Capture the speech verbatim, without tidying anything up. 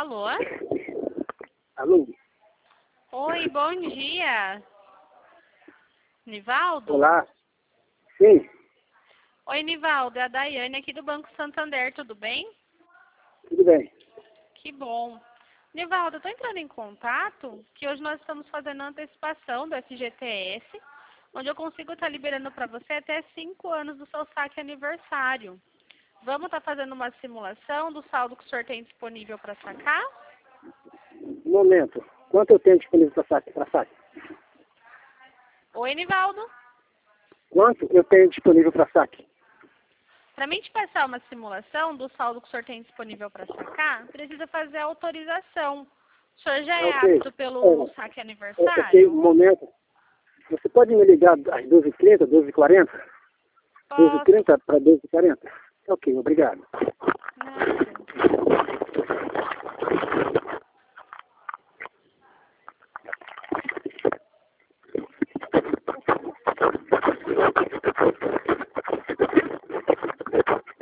Alô? Alô? Oi, bom dia. Nivaldo? Olá. Sim, Oi, Nivaldo, é a Daiane aqui do Banco Santander, tudo bem? tudo bem. Que bom. Nivaldo, eu estou entrando em contato, que hoje nós estamos fazendo a antecipação do F G T S, onde eu consigo estar liberando para você até cinco anos do seu saque aniversário. Vamos estar fazendo uma simulação do saldo que o senhor tem disponível para sacar? Um momento. Quanto eu tenho disponível para saque? Pra saque? Oi, Nivaldo. Quanto eu tenho disponível para saque? Para mim te passar uma simulação do saldo que o senhor tem disponível para sacar, precisa fazer a autorização. O senhor já é Ok. apto pelo saque É, é, ok, aniversário? um momento. Você pode me ligar às doze e trinta, doze e quarenta? doze e Posso. trinta para doze e quarenta? Ok, obrigado.